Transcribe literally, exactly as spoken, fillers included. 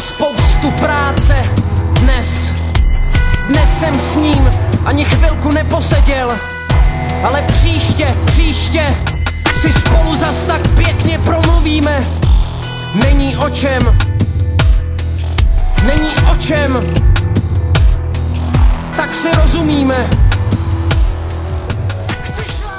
spoustu práce. Dnes, dnes jsem s ním ani chvilku neposeděl, ale příště, příště si spolu zas tak pěkně promluvíme. Není o čem, není o čem, tak si rozumíme. Chceš